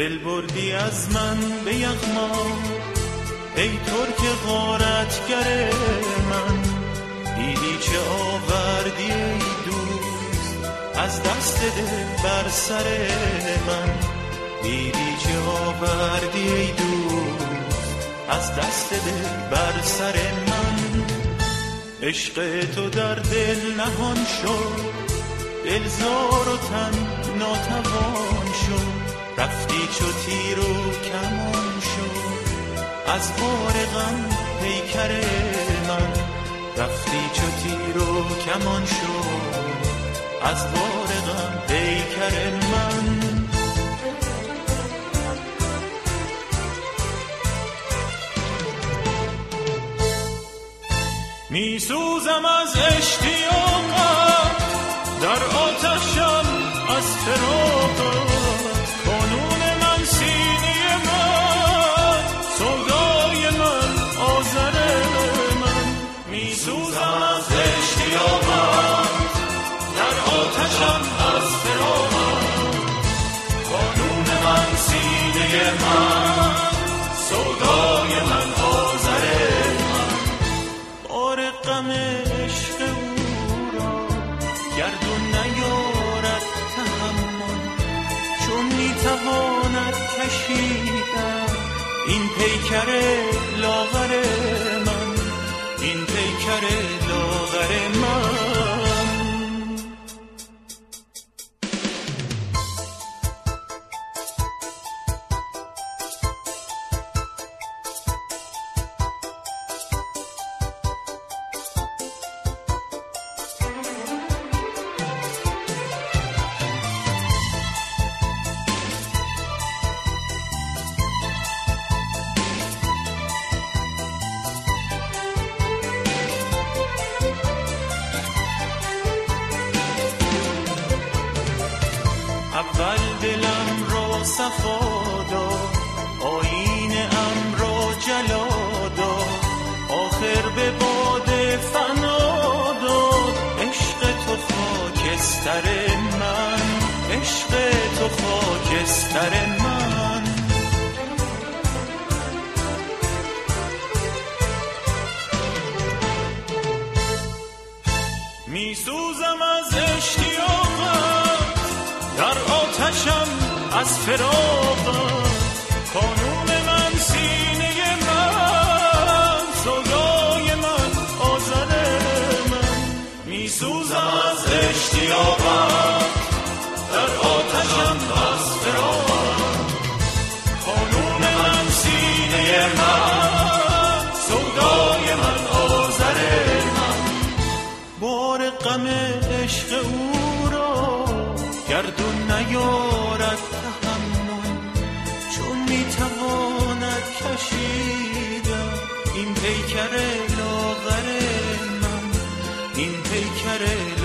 دل بردی از من به یغما، ای ترک غارتگر من. دیدی چه آوردی ای دوست از دست دل بر سر من. دیدی چه آوردی ای دوست از دست دل بر سر من. عشق تو در دل نهان شد، دل زار و تن ناتوان شد. رفتی چو تیر و کمان شد از بار غم پیکر من. رفتی چو تیر و کمان شد از بار غم پیکر من. می سوزم از اشتیاقم، در آتشم از فراقت. قانون من سینه من، سودای من آذر من. می سوزم از اشتیاقم، در آتشم از فراقت. قانون من سینه من، سودای من آذر من. بار غم عشق او را گردون نیارد تحمل، چون میتواند کشیدن این پیکر لاغر من. این پیکر لاغر من. اول دلم را صفا داد، آیینه ام را جلا داد، آخر به باد فنا داد. عشق تو خاکستر من، عشق تو خاکستر من. می سوزم از اشتیاقم، در آتشم از فراقت. قانون من سینه من، سودای من آذر من. می سوزم از اشتیاقم، در آتشم از فراقت. قانون من سینه من، سودای من آذر من. بار غم عشق او را گردون نیارد تحمل، چون میتواند کشیدن این پیکر لاغر من. این پیکر